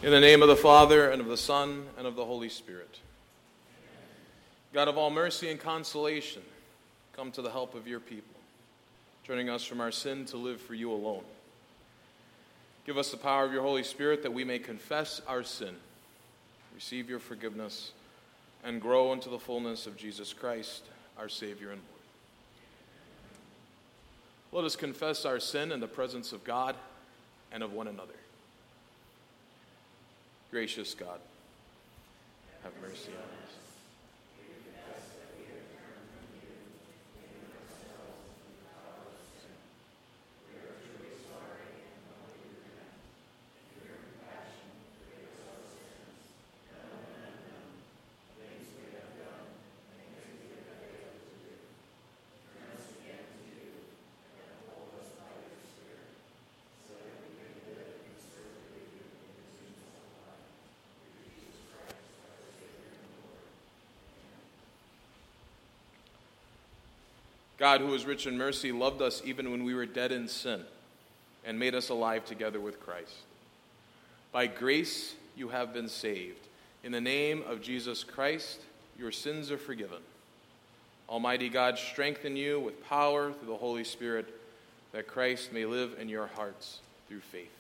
In the name of the Father, and of the Son, and of the Holy Spirit. God of all mercy and consolation, come to the help of your people, turning us from our sin to live for you alone. Give us the power of your Holy Spirit that we may confess our sin, receive your forgiveness, and grow into the fullness of Jesus Christ, our Savior and Lord. Let us confess our sin in the presence of God and of one another. Gracious God, have mercy on us. God, who is rich in mercy, loved us even when we were dead in sin and made us alive together with Christ. By grace you have been saved. In the name of Jesus Christ, your sins are forgiven. Almighty God, strengthen you with power through the Holy Spirit, that Christ may live in your hearts through faith.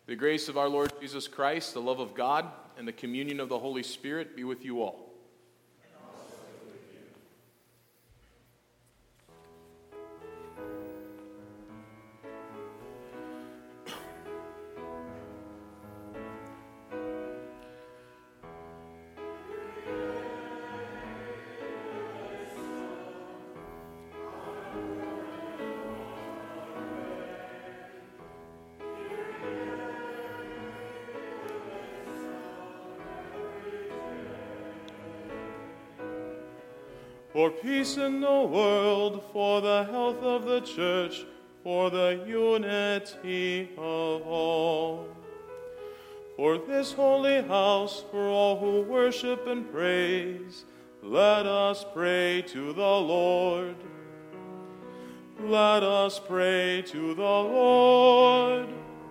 The grace of our Lord Jesus Christ, the love of God, and the communion of the Holy Spirit be with you all. For peace in the world, for the health of the church, for the unity of all. For this holy house, for all who worship and praise, let us pray to the Lord. Let us pray to the Lord.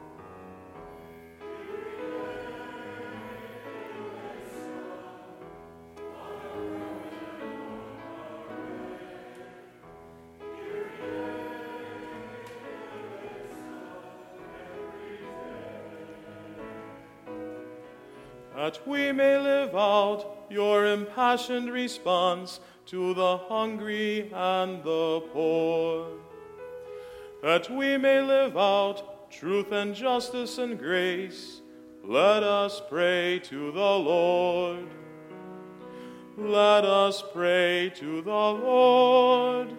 That we may live out your impassioned response to the hungry and the poor. That we may live out truth and justice and grace, let us pray to the Lord. Let us pray to the Lord.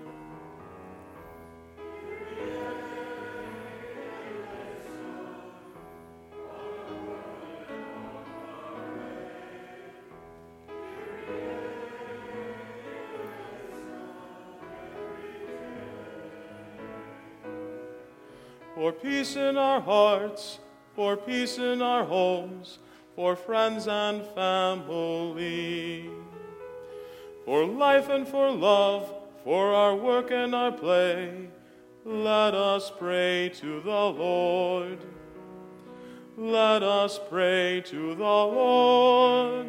For peace in our hearts, for peace in our homes, for friends and family, for life and for love, for our work and our play, let us pray to the Lord. Let us pray to the Lord.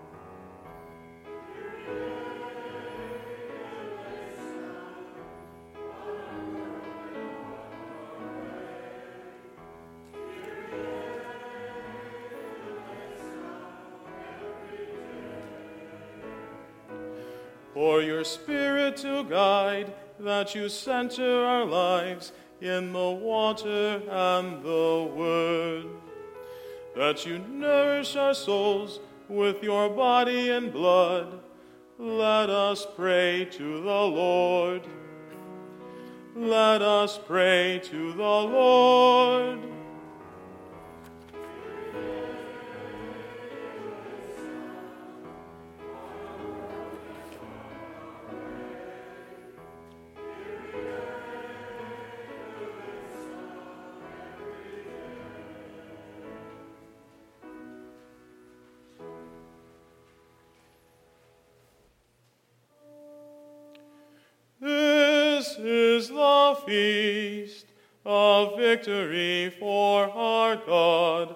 For your Spirit to guide, that you center our lives in the water and the Word, that you nourish our souls with your body and blood, let us pray to the Lord. Let us pray to the Lord. This is the feast of victory for our God.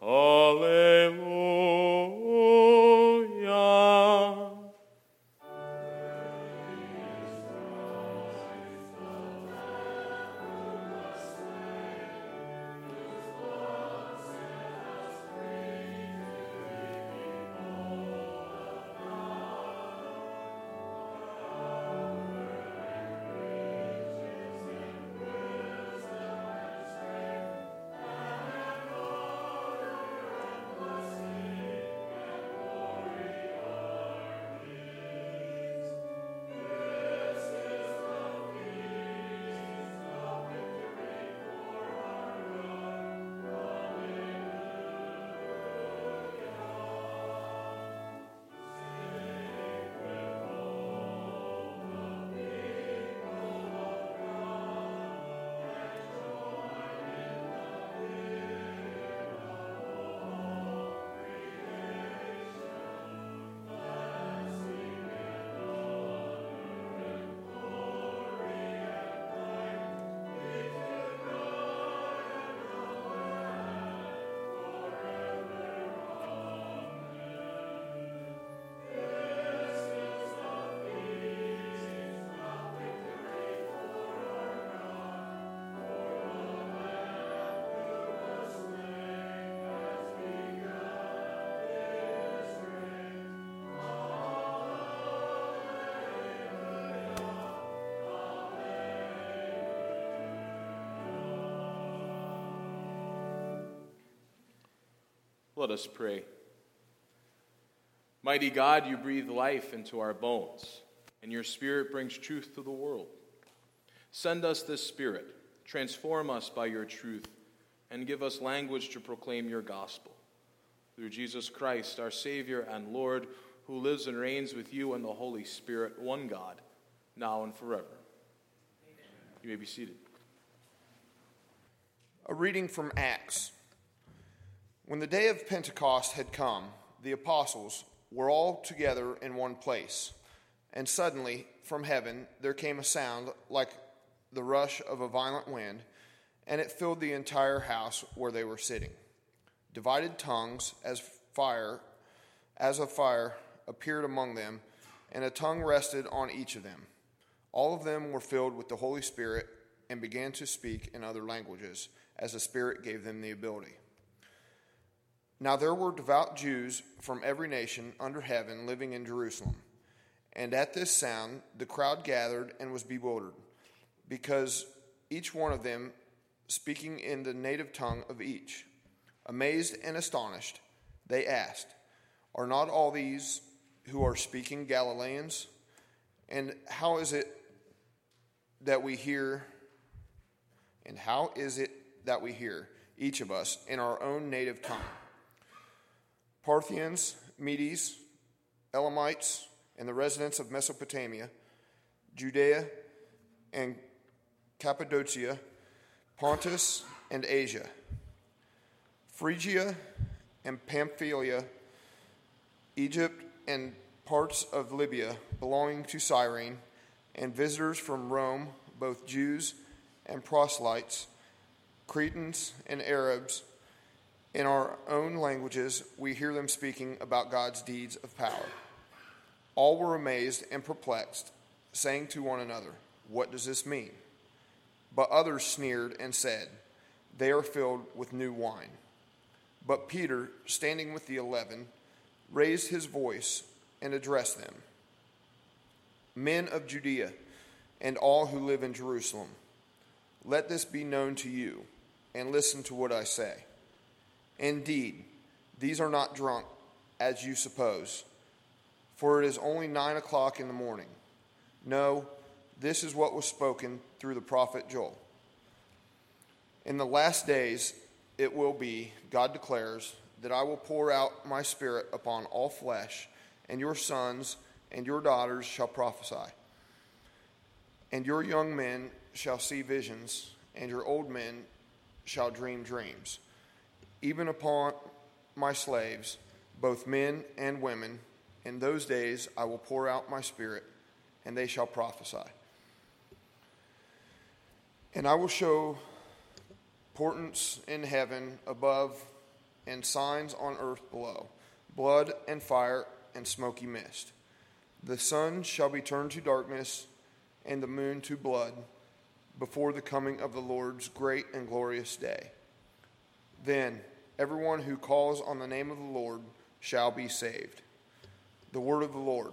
Alleluia. Let us pray. Mighty God, you breathe life into our bones, and your Spirit brings truth to the world. Send us this Spirit, transform us by your truth, and give us language to proclaim your gospel. Through Jesus Christ, our Savior and Lord, who lives and reigns with you and the Holy Spirit, one God, now and forever. Amen. You may be seated. A reading from Acts. When the day of Pentecost had come, the apostles were all together in one place. And suddenly, from heaven, there came a sound like the rush of a violent wind, and it filled the entire house where they were sitting. Divided tongues as of fire appeared among them, and a tongue rested on each of them. All of them were filled with the Holy Spirit and began to speak in other languages, as the Spirit gave them the ability. Now there were devout Jews from every nation under heaven living in Jerusalem. And at this sound the crowd gathered and was bewildered, because each one of them speaking in the native tongue of each. Amazed and astonished, they asked, "Are not all these who are speaking Galileans? And how is it that we hear, each of us, in our own native tongue? Parthians, Medes, Elamites, and the residents of Mesopotamia, Judea and Cappadocia, Pontus and Asia, Phrygia and Pamphylia, Egypt and parts of Libya belonging to Cyrene, and visitors from Rome, both Jews and proselytes, Cretans and Arabs. In our own languages, we hear them speaking about God's deeds of power." All were amazed and perplexed, saying to one another, "What does this mean?" But others sneered and said, "They are filled with new wine." But Peter, standing with the 11, raised his voice and addressed them. "Men of Judea, and all who live in Jerusalem, let this be known to you, and listen to what I say. Indeed, these are not drunk, as you suppose, for it is only 9 o'clock in the morning. No, this is what was spoken through the prophet Joel. In the last days it will be, God declares, that I will pour out my Spirit upon all flesh, and your sons and your daughters shall prophesy. And your young men shall see visions, and your old men shall dream dreams. Even upon my slaves, both men and women, in those days I will pour out my Spirit, and they shall prophesy. And I will show portents in heaven above and signs on earth below, blood and fire and smoky mist. The sun shall be turned to darkness and the moon to blood before the coming of the Lord's great and glorious day. Then everyone who calls on the name of the Lord shall be saved." The word of the Lord.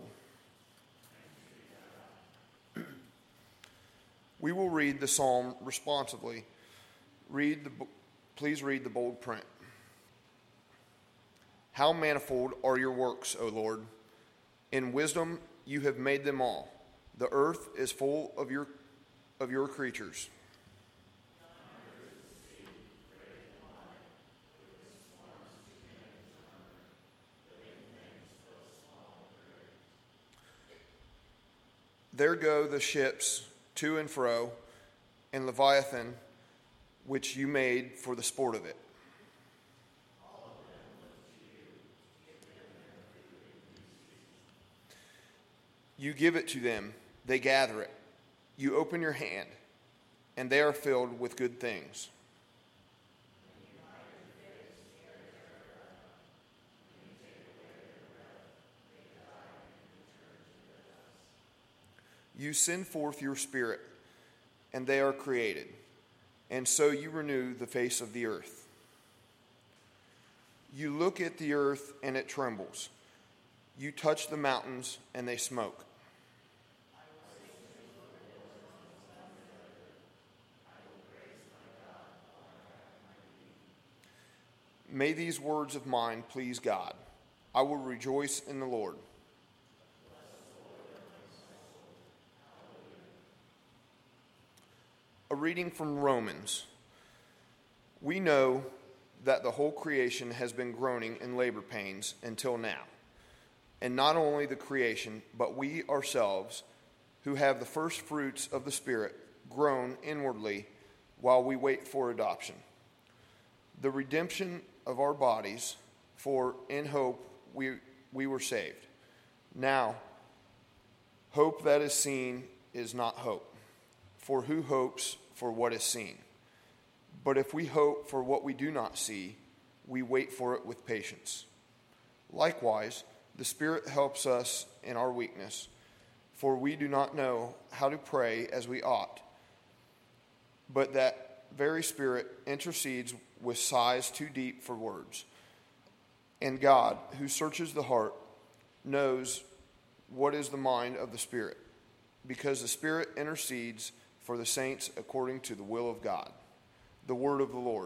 We will read the psalm responsively. Please read the bold print. How manifold are your works, O Lord! In wisdom you have made them all. The earth is full of your creatures. There go the ships to and fro, and Leviathan, which you made for the sport of it. You give it to them, they gather it. You open your hand, and they are filled with good things. You send forth your Spirit, and they are created, and so you renew the face of the earth. You look at the earth, and it trembles. You touch the mountains, and they smoke. May these words of mine please God. I will rejoice in the Lord. A reading from Romans. We know that the whole creation has been groaning in labor pains until now. And not only the creation, but we ourselves, who have the first fruits of the Spirit, groan inwardly while we wait for adoption, the redemption of our bodies, for in hope we were saved. Now, hope that is seen is not hope, for who hopes for what is seen? But if we hope for what we do not see, we wait for it with patience. Likewise, the Spirit helps us in our weakness, for we do not know how to pray as we ought, but that very Spirit intercedes with sighs too deep for words. And God, who searches the heart, knows what is the mind of the Spirit, because the Spirit intercedes for the saints according to the will of God. The word of the Lord.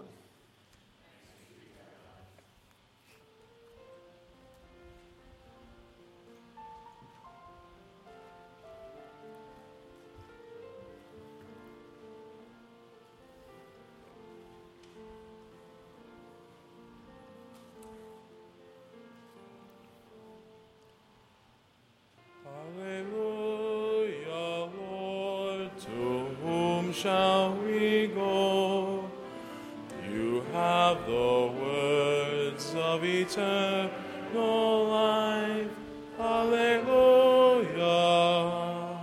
Alleluia, Lord, to whom shall we go? You have the words of eternal life. Alleluia.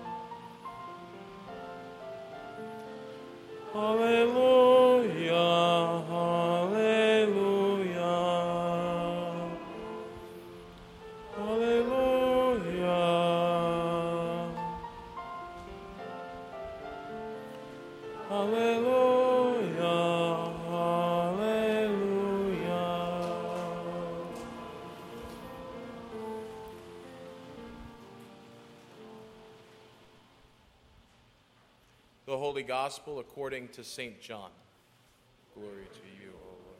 Alleluia, hallelujah. Hallelujah. Hallelujah. Hallelujah. The Holy Gospel according to St. John. Glory to you, O Lord.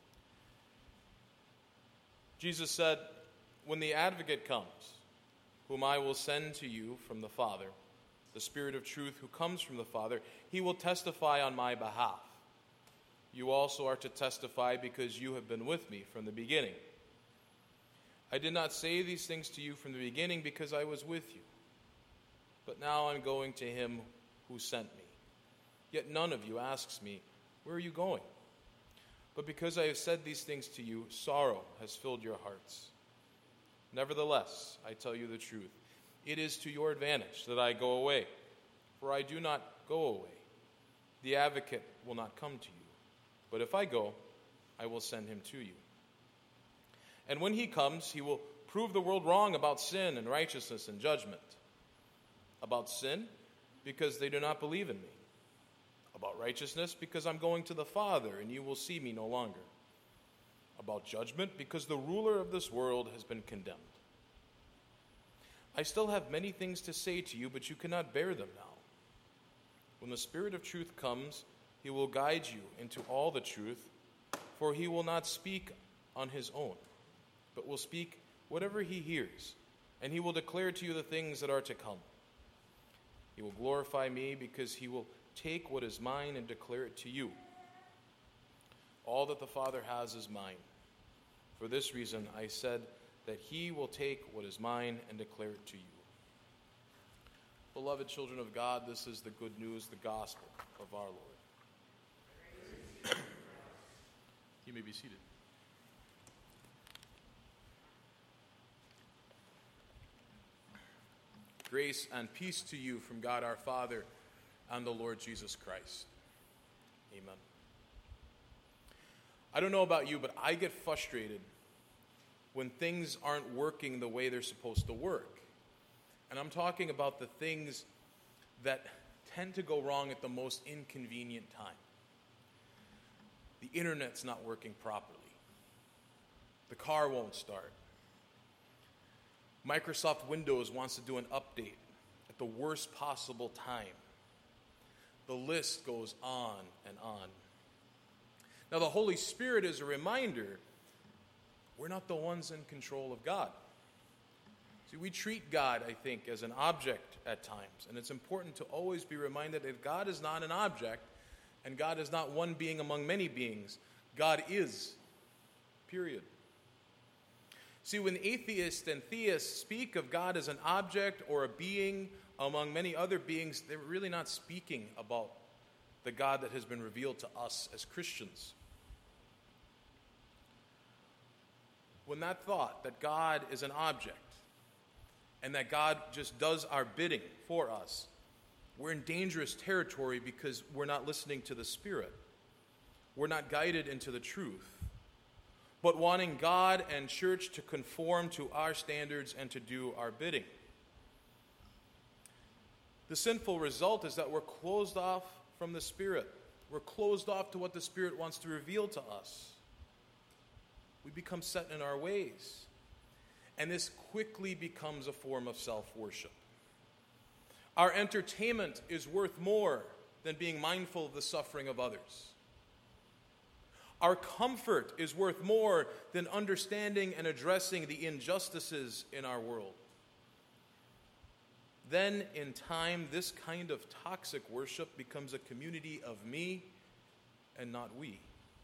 Jesus said, "When the Advocate comes, whom I will send to you from the Father, the Spirit of truth who comes from the Father, he will testify on my behalf. You also are to testify because you have been with me from the beginning. I did not say these things to you from the beginning because I was with you. But now I'm going to him who sent me. Yet none of you asks me, 'Where are you going?' But because I have said these things to you, sorrow has filled your hearts. Nevertheless, I tell you the truth. It is to your advantage that I go away, for I do not go away. The Advocate will not come to you, but if I go, I will send him to you. And when he comes, he will prove the world wrong about sin and righteousness and judgment. About sin, because they do not believe in me. About righteousness, because I'm going to the Father, and you will see me no longer. About judgment, because the ruler of this world has been condemned. I still have many things to say to you, but you cannot bear them now. When the Spirit of truth comes, he will guide you into all the truth, for he will not speak on his own, but will speak whatever he hears, and he will declare to you the things that are to come. He will glorify me because he will take what is mine and declare it to you. All that the Father has is mine. For this reason I said that he will take what is mine and declare it to you." Beloved children of God, this is the good news, the gospel of our Lord. You may be seated. Grace and peace to you from God our Father and the Lord Jesus Christ. Amen. I don't know about you, but I get frustrated when things aren't working the way they're supposed to work. And I'm talking about the things that tend to go wrong at the most inconvenient time. The internet's not working properly. The car won't start. Microsoft Windows wants to do an update at the worst possible time. The list goes on and on. Now, the Holy Spirit is a reminder we're not the ones in control of God. See, we treat God, I think, as an object at times, and it's important to always be reminded that God is not an object, and God is not one being among many beings. God is, period. See, when atheists and theists speak of God as an object or a being among many other beings, they're really not speaking about the God that has been revealed to us as Christians. When that thought that God is an object and that God just does our bidding for us, we're in dangerous territory because we're not listening to the Spirit. We're not guided into the truth, but wanting God and church to conform to our standards and to do our bidding. The sinful result is that we're closed off from the Spirit. We're closed off to what the Spirit wants to reveal to us. We become set in our ways. And this quickly becomes a form of self-worship. Our entertainment is worth more than being mindful of the suffering of others. Our comfort is worth more than understanding and addressing the injustices in our world. Then, in time, this kind of toxic worship becomes a community of me and not we.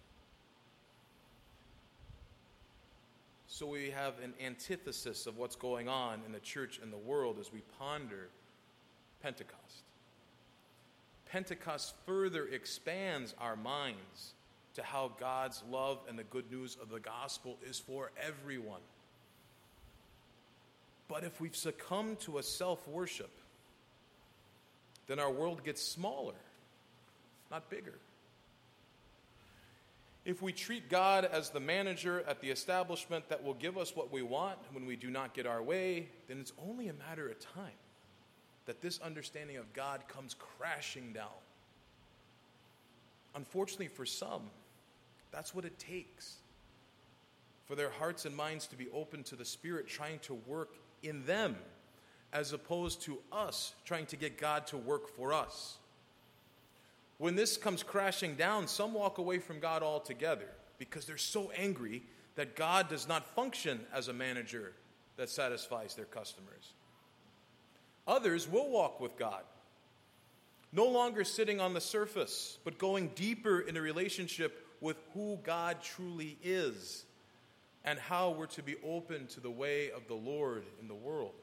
So we have an antithesis of what's going on in the church and the world as we ponder Pentecost. Pentecost further expands our minds to how God's love and the good news of the gospel is for everyone. But if we've succumbed to a self-worship, then our world gets smaller, not bigger. If we treat God as the manager at the establishment that will give us what we want when we do not get our way, then it's only a matter of time that this understanding of God comes crashing down. Unfortunately for some, that's what it takes for their hearts and minds to be open to the Spirit trying to work in them, as opposed to us trying to get God to work for us. When this comes crashing down, some walk away from God altogether because they're so angry that God does not function as a manager that satisfies their customers. Others will walk with God, no longer sitting on the surface, but going deeper in a relationship with who God truly is and how we're to be open to the way of the Lord in the world.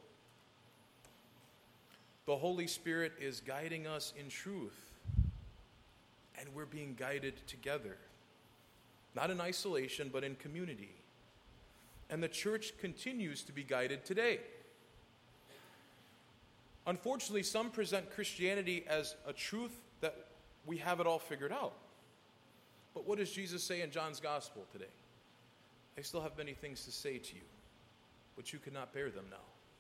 The Holy Spirit is guiding us in truth, and we're being guided together, not in isolation, but in community. And the church continues to be guided today. Unfortunately, some present Christianity as a truth that we have it all figured out. But what does Jesus say in John's Gospel today? I still have many things to say to you, but you cannot bear them now.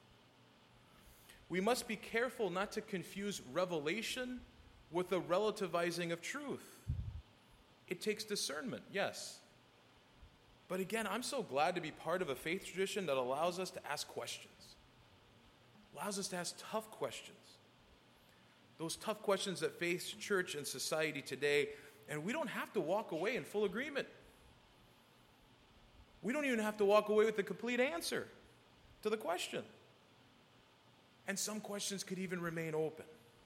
We must be careful not to confuse revelation with a relativizing of truth. It takes discernment, yes. But again, I'm so glad to be part of a faith tradition that allows us to ask questions. Allows us to ask tough questions. Those tough questions that face church and society today, and we don't have to walk away in full agreement. We don't even have to walk away with the complete answer to the question. And some questions could even remain open.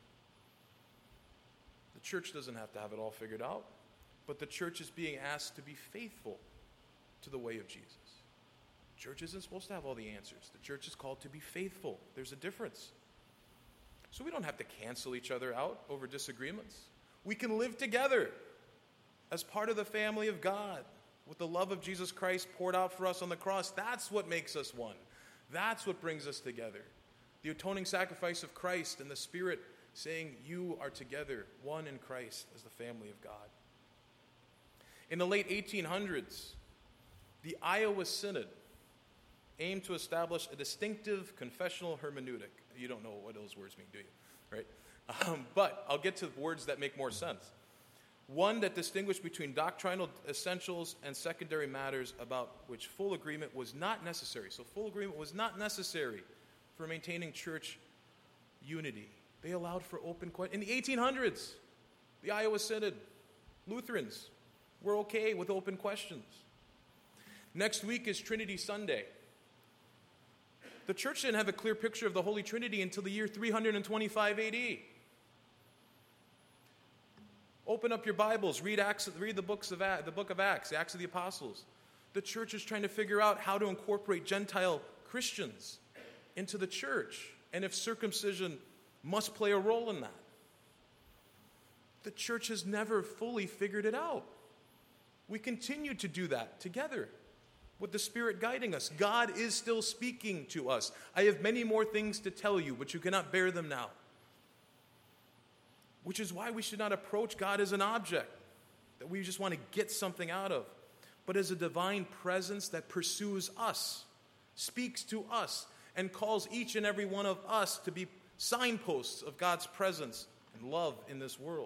The church doesn't have to have it all figured out, but the church is being asked to be faithful to the way of Jesus. The church isn't supposed to have all the answers. The church is called to be faithful. There's a difference. So we don't have to cancel each other out over disagreements. We can live together as part of the family of God with the love of Jesus Christ poured out for us on the cross. That's what makes us one. That's what brings us together. The atoning sacrifice of Christ and the Spirit saying you are together, one in Christ as the family of God. In the late 1800s, the Iowa Synod aimed to establish a distinctive confessional hermeneutic. You don't know what those words mean, do you? Right? But I'll get to words that make more sense. One that distinguished between doctrinal essentials and secondary matters about which full agreement was not necessary. So full agreement was not necessary for maintaining church unity. They allowed for open questions. In the 1800s, the Iowa Synod, Lutherans, We're okay with open questions. Next week is Trinity Sunday. The church didn't have a clear picture of the Holy Trinity until the year 325 AD. Open up your Bibles, read the book of Acts, the Acts of the Apostles. The church is trying to figure out how to incorporate Gentile Christians into the church, and if circumcision must play a role in that. The church has never fully figured it out. We continue to do that together with the Spirit guiding us. God is still speaking to us. I have many more things to tell you, but you cannot bear them now. Which is why we should not approach God as an object that we just want to get something out of, but as a divine presence that pursues us, speaks to us, and calls each and every one of us to be signposts of God's presence and love in this world.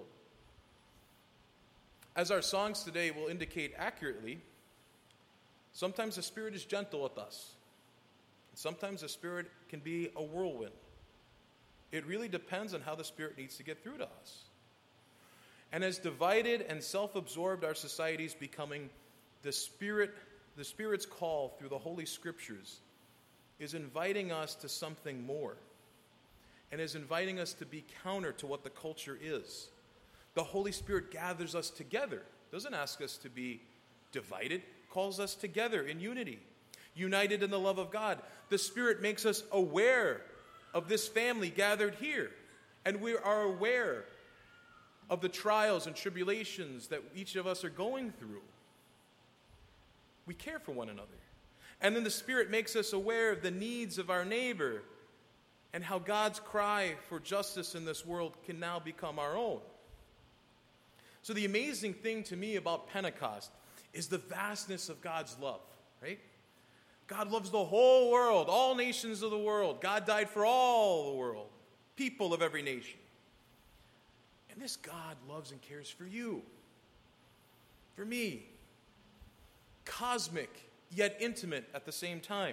As our songs today will indicate accurately, sometimes the Spirit is gentle with us. Sometimes the Spirit can be a whirlwind. It really depends on how the Spirit needs to get through to us. And as divided and self-absorbed our society is becoming, the Spirit's call through the Holy Scriptures is inviting us to something more, and is inviting us to be counter to what the culture is. The Holy Spirit gathers us together, doesn't ask us to be divided, calls us together in unity, united in the love of God. The Spirit makes us aware of this family gathered here, and we are aware of the trials and tribulations that each of us are going through. We care for one another. And then the Spirit makes us aware of the needs of our neighbor and how God's cry for justice in this world can now become our own. So the amazing thing to me about Pentecost is the vastness of God's love, right? God loves the whole world, all nations of the world. God died for all the world, people of every nation. And this God loves and cares for you, for me. Cosmic, yet intimate at the same time.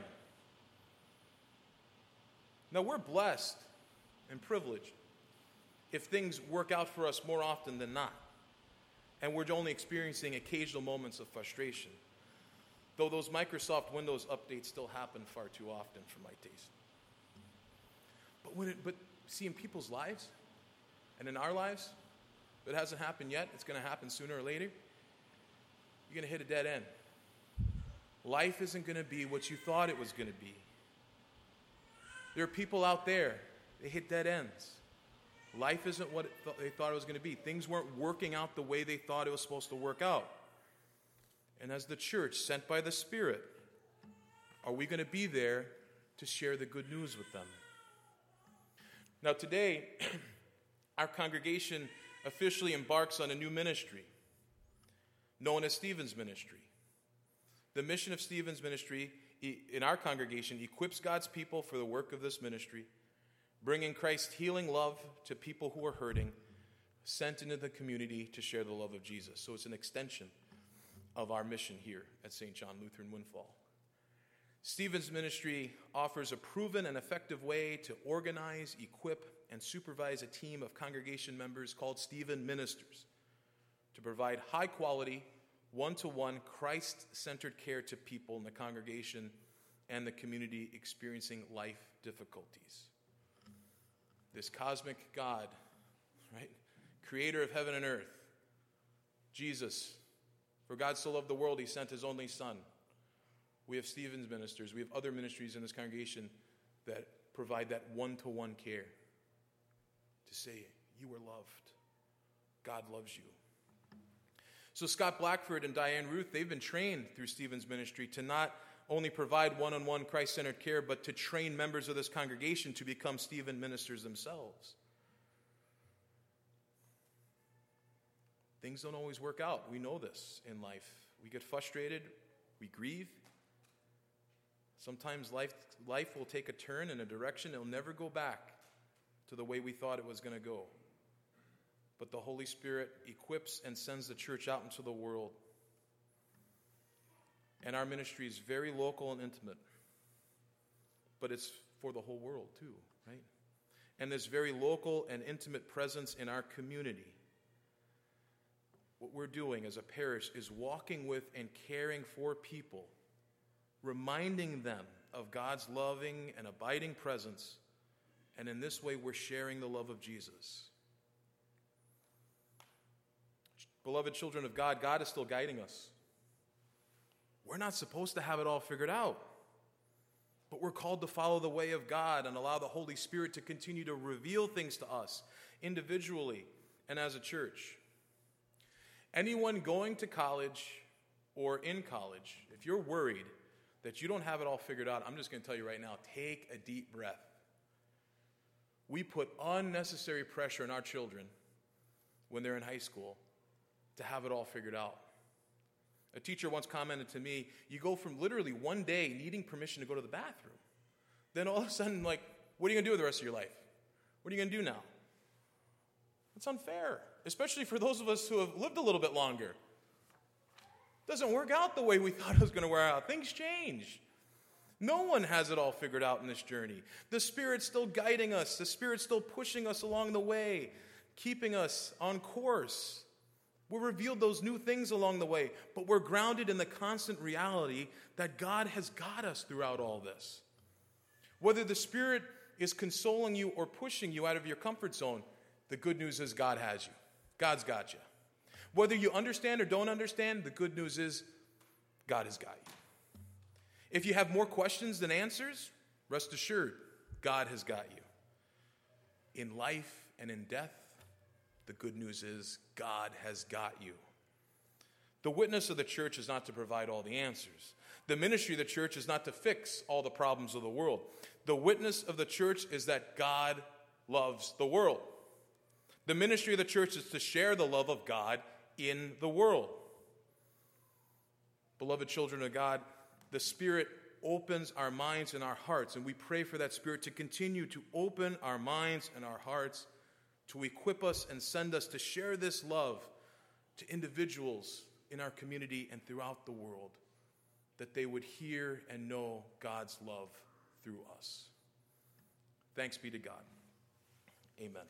Now, we're blessed and privileged if things work out for us more often than not, and we're only experiencing occasional moments of frustration, though those Microsoft Windows updates still happen far too often for my taste. But see, in people's lives, and in our lives, if it hasn't happened yet, it's going to happen sooner or later, you're going to hit a dead end. Life isn't going to be what you thought it was going to be. There are people out there, they hit dead ends. Life isn't what they thought it was going to be. Things weren't working out the way they thought it was supposed to work out. And as the church sent by the Spirit, are we going to be there to share the good news with them? Now today, our congregation officially embarks on a new ministry known as Stephen's Ministry. The mission of Stephen's Ministry in our congregation equips God's people for the work of this ministry, bringing Christ's healing love to people who are hurting, sent into the community to share the love of Jesus. So it's an extension of our mission here at St. John Lutheran Windfall. Stephen's Ministry offers a proven and effective way to organize, equip, and supervise a team of congregation members called Stephen Ministers to provide high-quality, one-to-one, Christ-centered care to people in the congregation and the community experiencing life difficulties. This cosmic God, right, creator of heaven and earth, Jesus, for God so loved the world, he sent his only Son. We have Stephen's Ministers. We have other ministries in this congregation that provide that one-to-one care to say, you are loved. God loves you. So Scott Blackford and Diane Ruth, they've been trained through Stephen's Ministry to not only provide one-on-one Christ-centered care, but to train members of this congregation to become Stephen ministers themselves. Things don't always work out. We know this in life. We get frustrated. We grieve. Sometimes life will take a turn in a direction. It'll never go back to the way we thought it was going to go. But the Holy Spirit equips and sends the church out into the world. And our ministry is very local and intimate. But it's for the whole world too, right? And this very local and intimate presence in our community, what we're doing as a parish is walking with and caring for people, reminding them of God's loving and abiding presence, and in this way we're sharing the love of Jesus. Beloved children of God, God is still guiding us. We're not supposed to have it all figured out, but we're called to follow the way of God and allow the Holy Spirit to continue to reveal things to us individually and as a church. Anyone going to college or in college, if you're worried that you don't have it all figured out, I'm just going to tell you right now, take a deep breath. We put unnecessary pressure on our children when they're in high school to have it all figured out. A teacher once commented to me, you go from literally one day needing permission to go to the bathroom, then all of a sudden, what are you going to do with the rest of your life? What are you going to do now? It's unfair, especially for those of us who have lived a little bit longer. It doesn't work out the way we thought it was going to work out. Things change. No one has it all figured out in this journey. The Spirit's still guiding us. The Spirit's still pushing us along the way, keeping us on course. We're revealed those new things along the way, but we're grounded in the constant reality that God has got us throughout all this. Whether the Spirit is consoling you or pushing you out of your comfort zone, the good news is God has you. God's got you. Whether you understand or don't understand, the good news is God has got you. If you have more questions than answers, rest assured, God has got you. In life and in death, the good news is God has got you. The witness of the church is not to provide all the answers. The ministry of the church is not to fix all the problems of the world. The witness of the church is that God loves the world. The ministry of the church is to share the love of God in the world. Beloved children of God, the Spirit opens our minds and our hearts, and we pray for that Spirit to continue to open our minds and our hearts, to equip us and send us to share this love to individuals in our community and throughout the world, that they would hear and know God's love through us. Thanks be to God. Amen.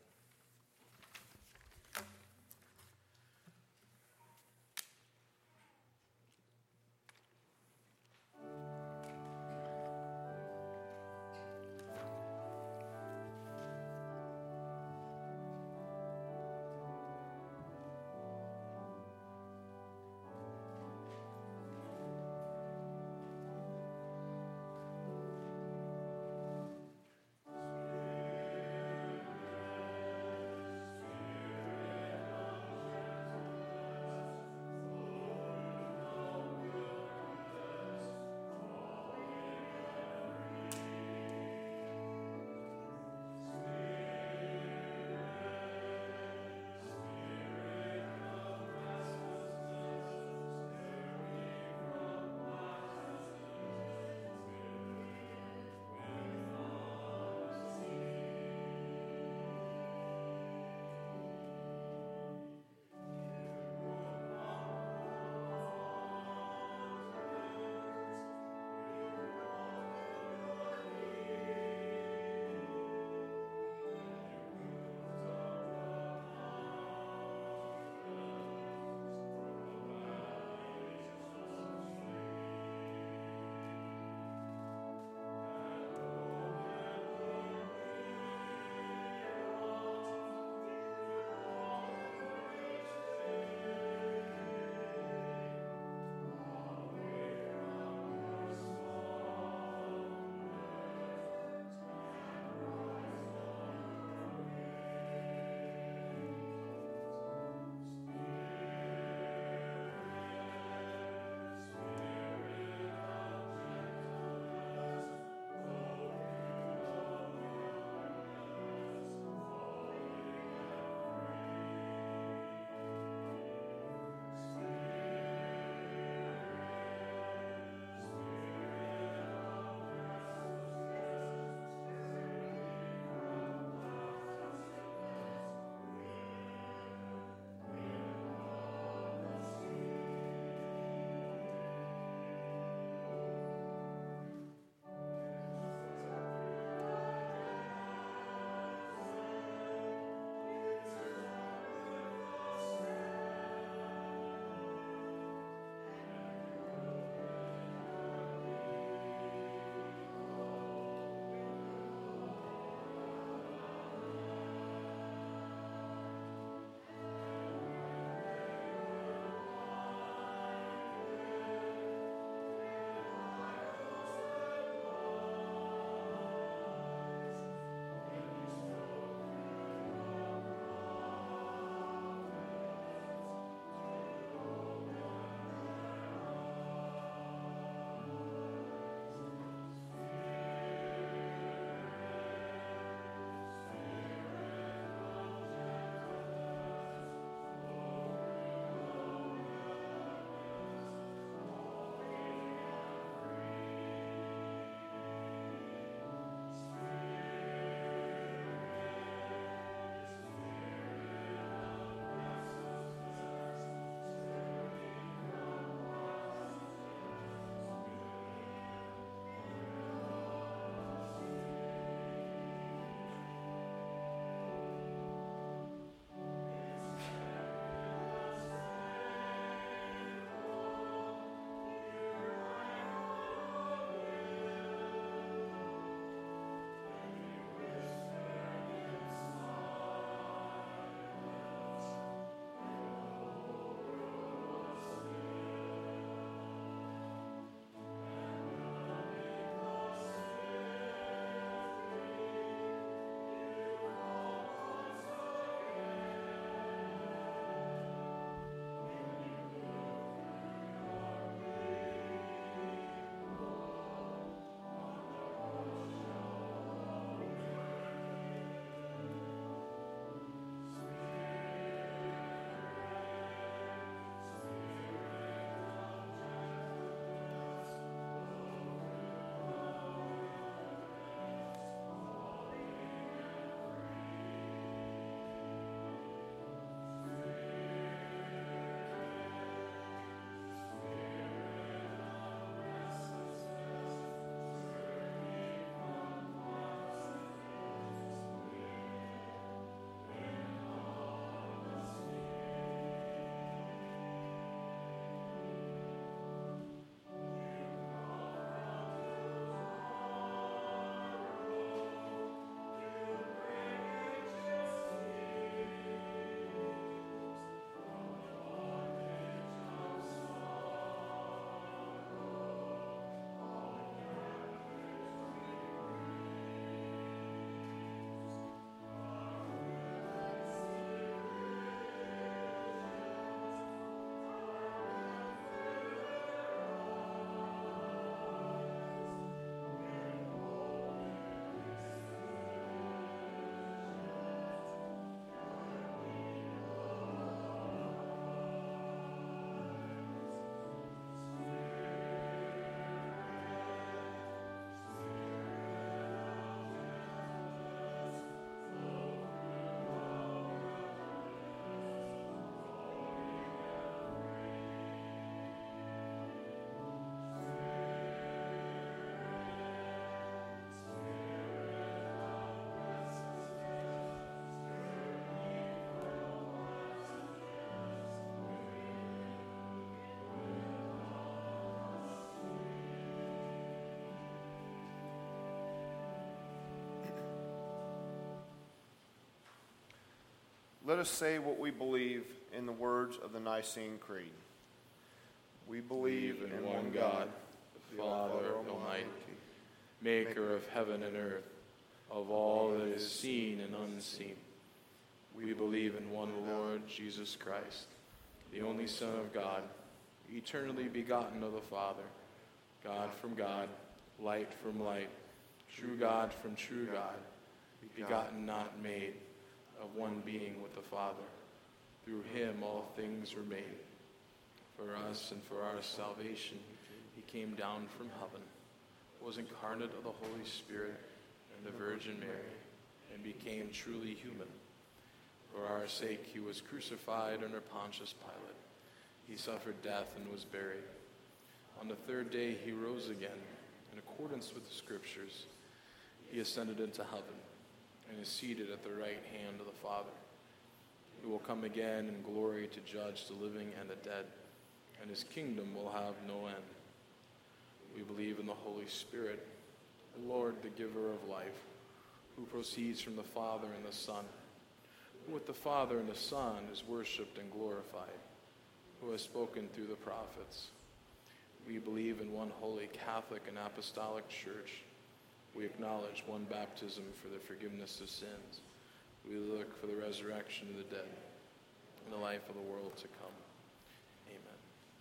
Let us say what we believe in the words of the Nicene Creed. We believe in one God, the Father Almighty, maker of heaven and earth, of all that is seen and unseen. We believe in one Lord, Jesus Christ, the only Son of God, eternally begotten of the Father, God from God, light from light, true God from true God, begotten, not made, of one being with the Father. Through him all things were made. For us and for our salvation, he came down from heaven, was incarnate of the Holy Spirit and the Virgin Mary, and became truly human. For our sake he was crucified under Pontius Pilate. He suffered death and was buried. On the third day he rose again, in accordance with the Scriptures. He ascended into heaven and is seated at the right hand of the Father. He will come again in glory to judge the living and the dead, and his kingdom will have no end. We believe in the Holy Spirit, the Lord, the giver of life, who proceeds from the Father and the Son, who with the Father and the Son is worshipped and glorified, who has spoken through the prophets. We believe in one holy Catholic and Apostolic Church. We acknowledge one baptism for the forgiveness of sins. We look for the resurrection of the dead and the life of the world to come. Amen.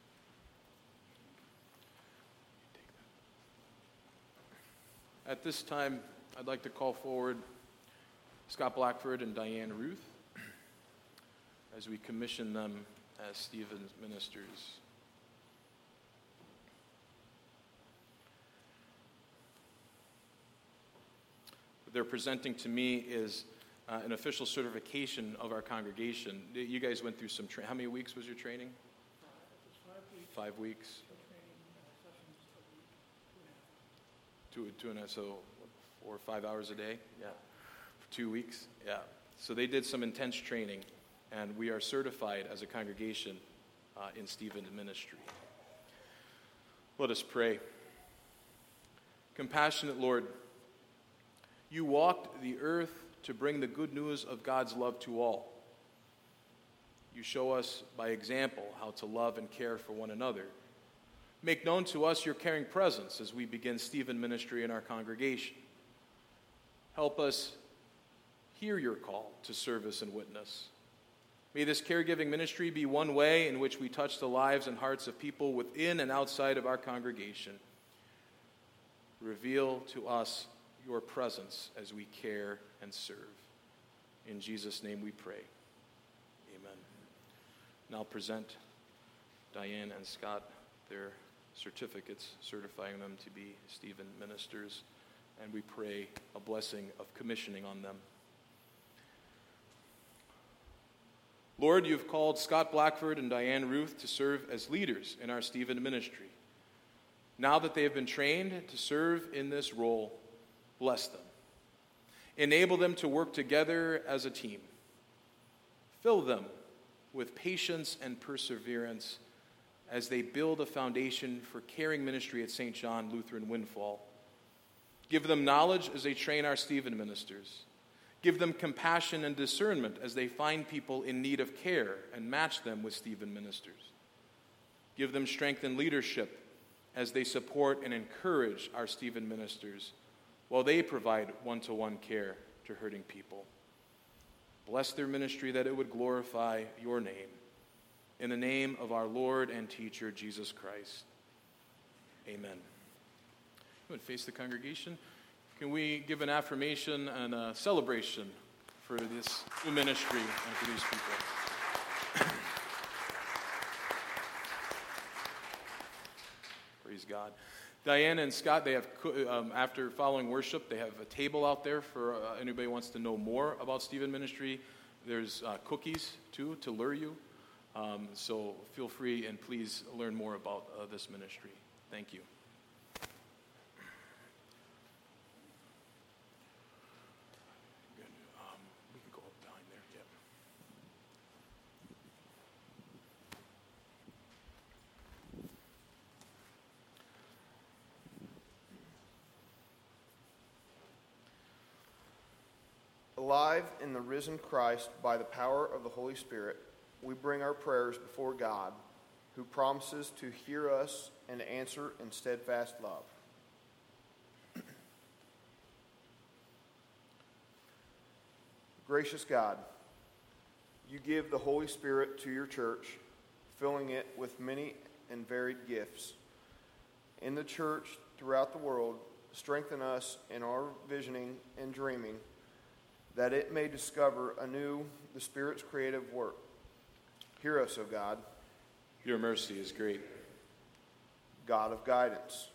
At this time, I'd like to call forward Scott Blackford and Diane Ruth as we commission them as Stephen's ministers. What they're presenting to me is an official certification of our congregation. You guys went through some training. How many weeks was your training? 5 weeks. 2.5, so 4 or 5 hours a day? Yeah. For 2 weeks? Yeah. So they did some intense training, and we are certified as a congregation in Stephen's ministry. Let us pray. Compassionate Lord, you walked the earth to bring the good news of God's love to all. You show us by example how to love and care for one another. Make known to us your caring presence as we begin Stephen ministry in our congregation. Help us hear your call to service and witness. May this caregiving ministry be one way in which we touch the lives and hearts of people within and outside of our congregation. Reveal to us your presence as we care and serve. In Jesus' name we pray. Amen. Now present Diane and Scott their certificates certifying them to be Stephen ministers, and we pray a blessing of commissioning on them. Lord, you've called Scott Blackford and Diane Ruth to serve as leaders in our Stephen ministry. Now that they have been trained to serve in this role, bless them. Enable them to work together as a team. Fill them with patience and perseverance as they build a foundation for caring ministry at St. John Lutheran Windfall. Give them knowledge as they train our Stephen ministers. Give them compassion and discernment as they find people in need of care and match them with Stephen ministers. Give them strength and leadership as they support and encourage our Stephen ministers while they provide one-to-one care to hurting people. Bless their ministry that it would glorify your name. In the name of our Lord and teacher, Jesus Christ. Amen. You would face the congregation. Can we give an affirmation and a celebration for this new ministry and for these people? Praise God. Diane and Scott, they have, after following worship, they have a table out there for anybody who wants to know more about Stephen ministry. There's cookies, too, to lure you. So feel free and please learn more about this ministry. Thank you. We can go up behind there. Yep. Alive in the risen Christ by the power of the Holy Spirit, we bring our prayers before God, who promises to hear us and answer in steadfast love. Gracious God, you give the Holy Spirit to your church, filling it with many and varied gifts. In the church throughout the world, strengthen us in our visioning and dreaming, that it may discover anew the Spirit's creative work. Hear us, O God. Your mercy is great. God of guidance,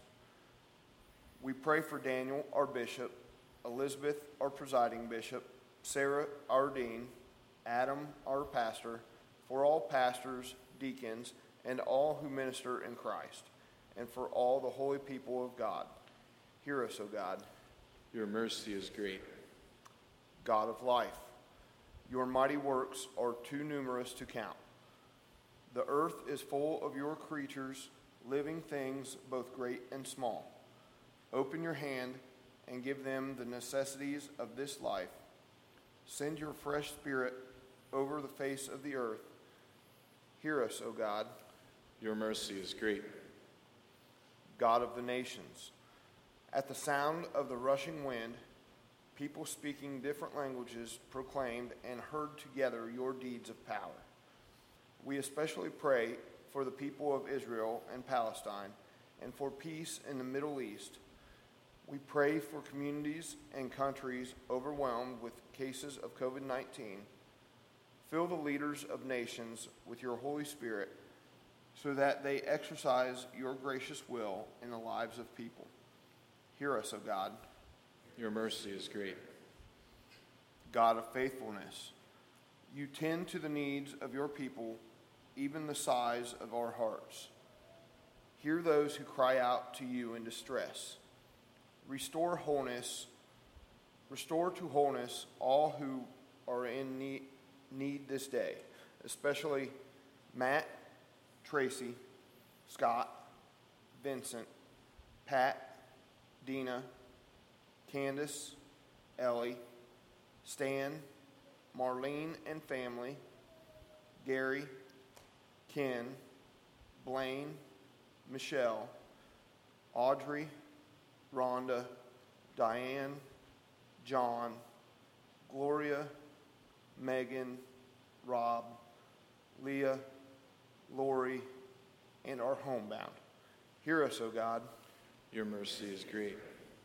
we pray for Daniel, our bishop, Elizabeth, our presiding bishop, Sarah, our dean, Adam, our pastor, for all pastors, deacons, and all who minister in Christ, and for all the holy people of God. Hear us, O God. Your mercy is great. God of life, your mighty works are too numerous to count. The earth is full of your creatures, living things both great and small. Open your hand and give them the necessities of this life. Send your fresh spirit over the face of the earth. Hear us, O God. Your mercy is great. God of the nations, at the sound of the rushing wind, people speaking different languages proclaimed and heard together your deeds of power. We especially pray for the people of Israel and Palestine, and for peace in the Middle East. We pray for communities and countries overwhelmed with cases of COVID-19. Fill the leaders of nations with your Holy Spirit, so that they exercise your gracious will in the lives of people. Hear us, O God. Your mercy is great. God of faithfulness, you tend to the needs of your people, even the sighs of our hearts. Hear those who cry out to you in distress. Restore to wholeness all who are in need this day, especially Matt, Tracy, Scott, Vincent, Pat, Dina, Candace, Ellie, Stan, Marlene and family, Gary, Ken, Blaine, Michelle, Audrey, Rhonda, Diane, John, Gloria, Megan, Rob, Leah, Lori, and our homebound. Hear us, O God. Your mercy is great.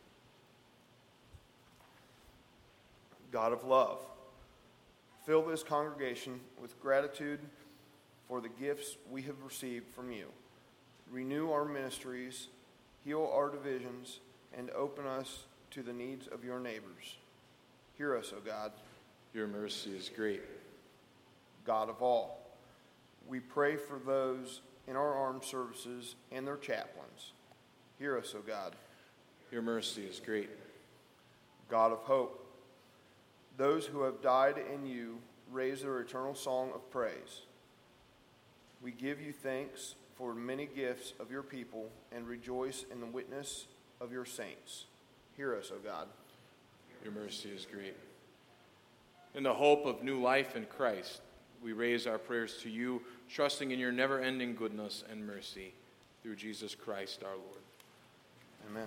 God of love, fill this congregation with gratitude for the gifts we have received from you. Renew our ministries, heal our divisions, and open us to the needs of your neighbors. Hear us, O God. Your mercy is great. God of all, we pray for those in our armed services and their chaplains. Hear us, O God. Your mercy is great. God of hope, those who have died in you raise their eternal song of praise. We give you thanks for many gifts of your people and rejoice in the witness of your saints. Hear us, O God. Your mercy is great. In the hope of new life in Christ, we raise our prayers to you, trusting in your never-ending goodness and mercy through Jesus Christ our Lord. Amen.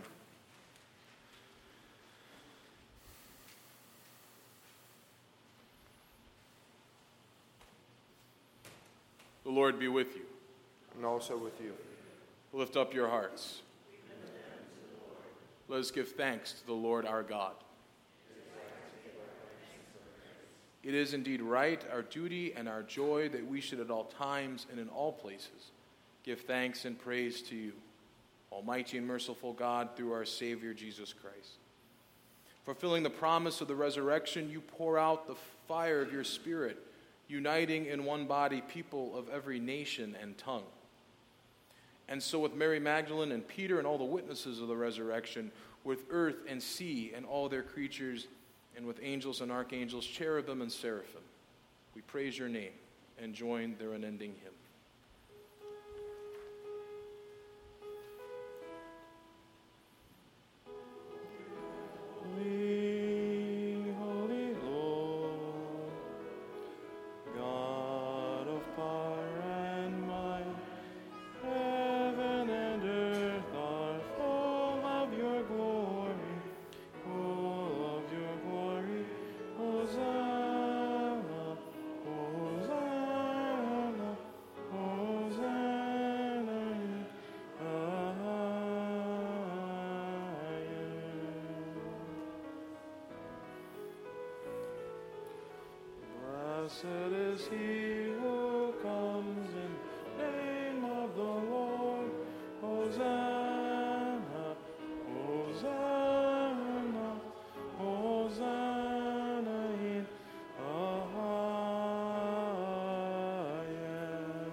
The Lord be with you. And also with you. Lift up your hearts. Let us give thanks to the Lord our God. It is indeed right, our duty and our joy, that we should at all times and in all places give thanks and praise to you, Almighty and merciful God, through our Savior Jesus Christ. Fulfilling the promise of the resurrection, you pour out the fire of your Spirit, uniting in one body people of every nation and tongue. And so with Mary Magdalene and Peter and all the witnesses of the resurrection, with earth and sea and all their creatures, and with angels and archangels, cherubim and seraphim, we praise your name and join their unending hymn. Holy, holy Lord. Blessed is he who comes in the name of the Lord. Hosanna, Hosanna, Hosanna in the highest.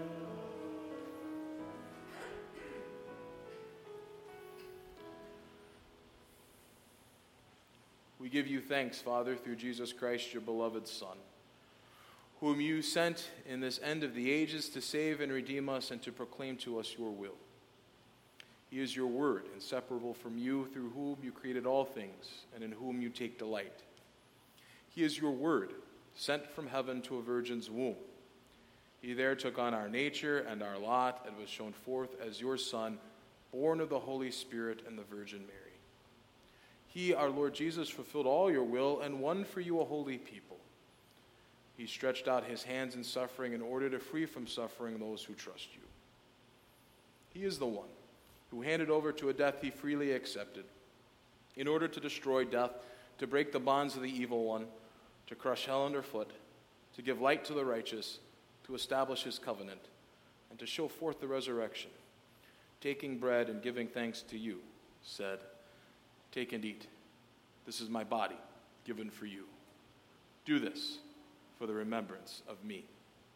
We give you thanks, Father, through Jesus Christ, your beloved Son, whom you sent in this end of the ages to save and redeem us and to proclaim to us your will. He is your word, inseparable from you, through whom you created all things, and in whom you take delight. He is your word, sent from heaven to a virgin's womb. He there took on our nature and our lot, and was shown forth as your Son, born of the Holy Spirit and the Virgin Mary. He, our Lord Jesus, fulfilled all your will and won for you a holy people. He stretched out his hands in suffering in order to free from suffering those who trust you. He is the one who handed over to a death he freely accepted, in order to destroy death, to break the bonds of the evil one, to crush hell underfoot, to give light to the righteous, to establish his covenant, and to show forth the resurrection. Taking bread and giving thanks to you, said, "Take and eat. This is my body, given for you. Do this for the remembrance of me."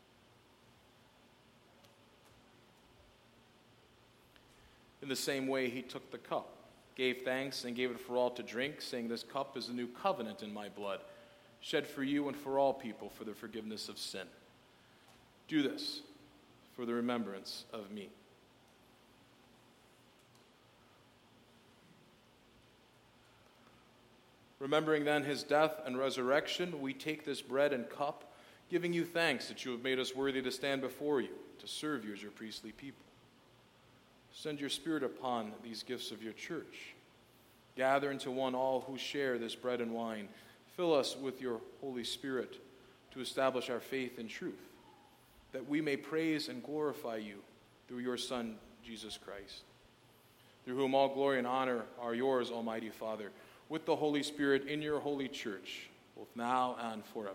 In the same way, he took the cup, gave thanks, and gave it for all to drink, saying, "This cup is the new covenant in my blood, shed for you and for all people for the forgiveness of sin. Do this for the remembrance of me." Remembering then his death and resurrection, we take this bread and cup, giving you thanks that you have made us worthy to stand before you, to serve you as your priestly people. Send your Spirit upon these gifts of your church. Gather into one all who share this bread and wine. Fill us with your Holy Spirit to establish our faith in truth, that we may praise and glorify you through your Son, Jesus Christ, through whom all glory and honor are yours, Almighty Father, with the Holy Spirit in your holy church, both now and forever.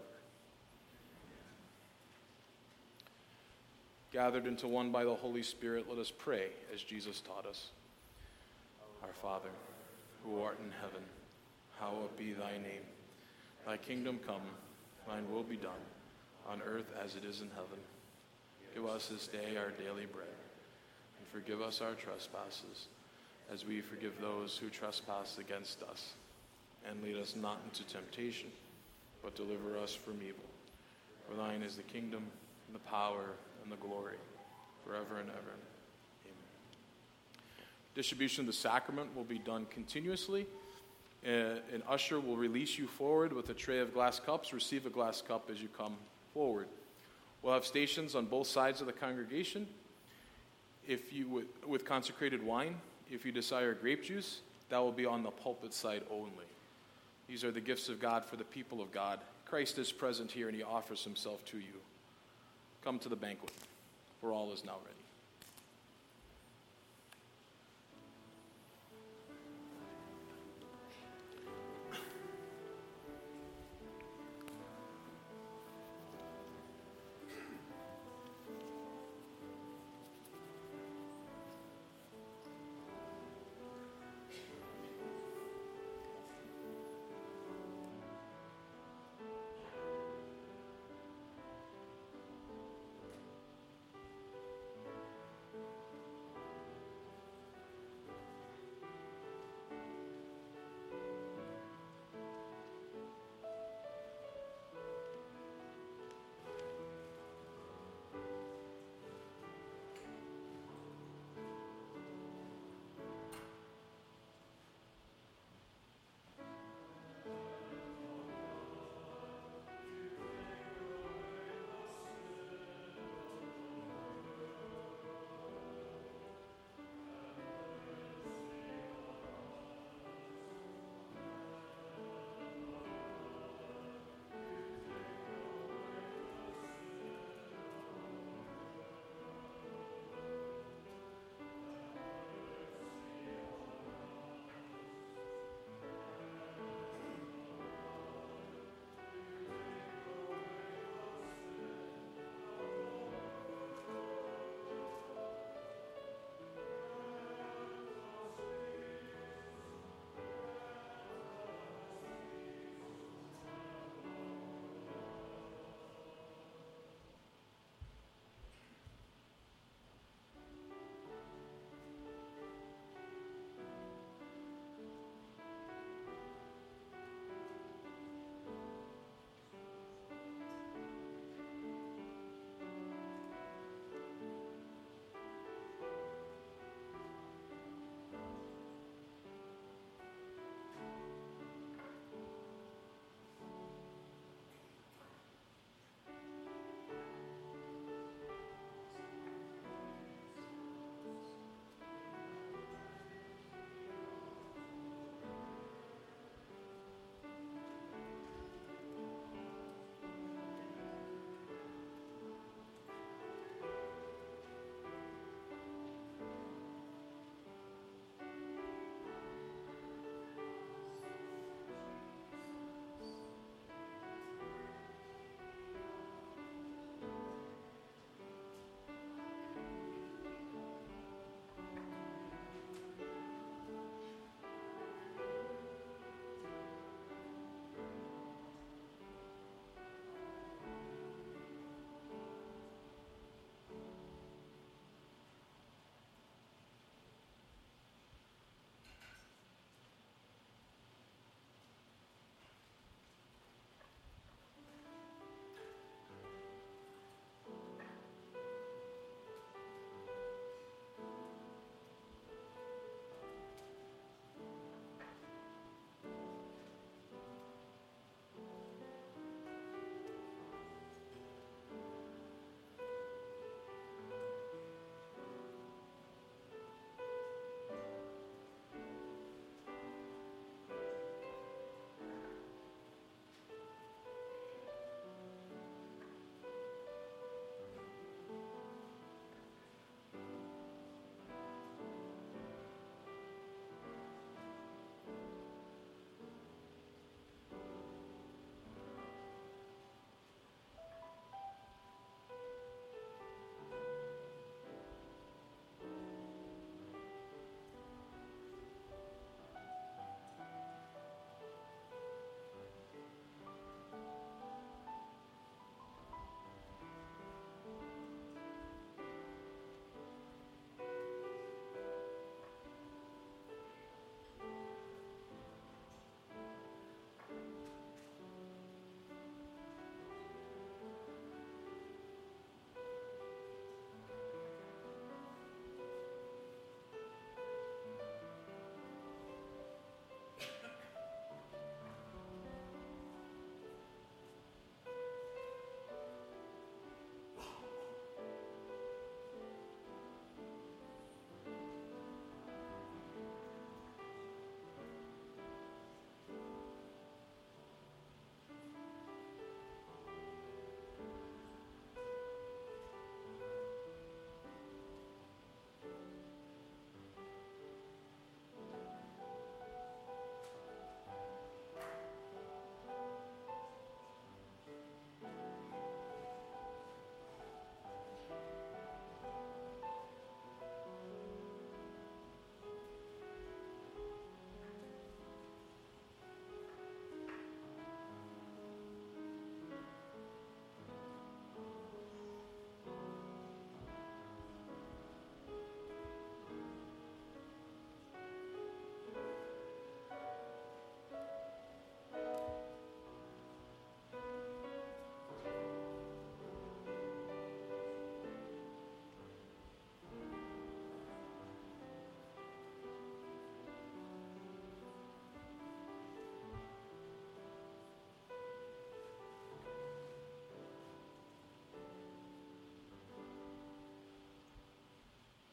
Gathered into one by the Holy Spirit, let us pray as Jesus taught us. Our Father, who art in heaven, hallowed be thy name. Thy kingdom come, thine will be done, on earth as it is in heaven. Give us this day our daily bread, and forgive us our trespasses, as we forgive those who trespass against us. And lead us not into temptation, but deliver us from evil. For thine is the kingdom, and the power, and the glory, forever and ever. Amen. Distribution of the sacrament will be done continuously. An usher will release you forward with a tray of glass cups. Receive a glass cup as you come forward. We'll have stations on both sides of the congregation. If you with consecrated wine, if you desire grape juice, that will be on the pulpit side only. These are the gifts of God for the people of God. Christ is present here, and he offers himself to you. Come to the banquet, for all is now ready.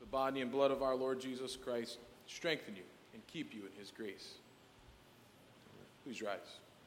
body and blood of our Lord Jesus Christ strengthen you and keep you in his grace. Please rise.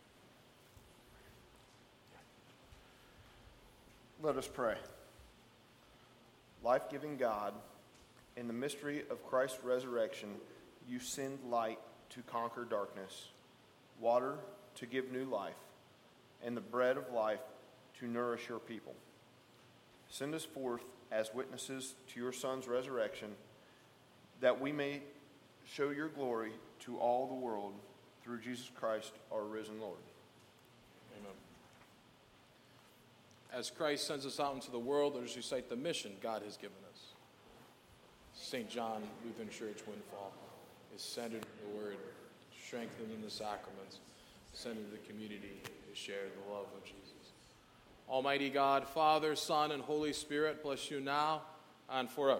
Let us pray. Life-giving God, in the mystery of Christ's resurrection, you send light to conquer darkness, water to give new life, and the bread of life to nourish your people. Send us forth as witnesses to your Son's resurrection, that we may show your glory to all the world through Jesus Christ, our risen Lord. Amen. As Christ sends us out into the world, let us recite the mission God has given us. St. John Lutheran Church, Windfall, is centered in the Word, strengthened in the sacraments, sent into the community to share the love of Jesus. Almighty God, Father, Son, and Holy Spirit, bless you now and forever.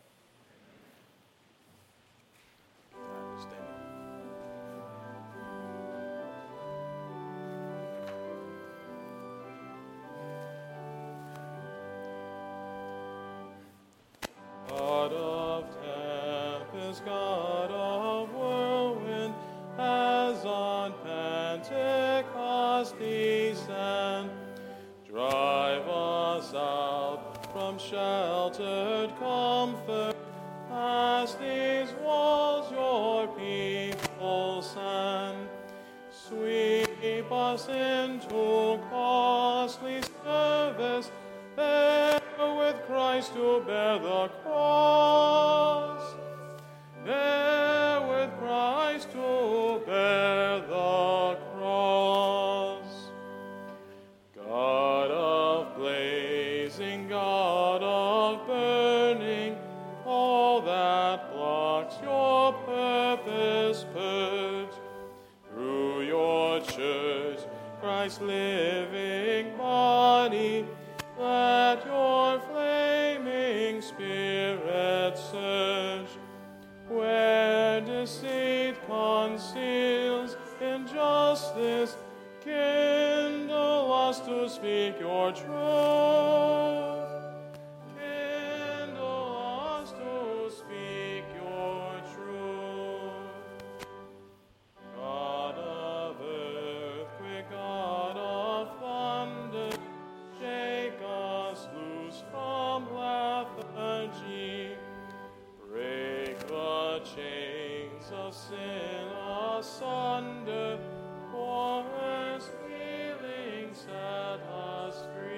God of tempest, God of whirlwind, as on Pentecost descend, drive us out from sheltered comfort, past these walls your people send. Sweep us into costly service, there with Christ to bear the cross. There with Christ to bear the cross. God of blazing, God of burning, all that blocks your purpose purge. Through your church, Christ's living body, let your flaming spirit surge. Where deceit conceals injustice, kindle us to speak your truth. Kindle us to speak your truth. God of earthquake, God of thunder, shake us loose from lethargy. Break the chains of sin asunder, for earth's feeling set us free.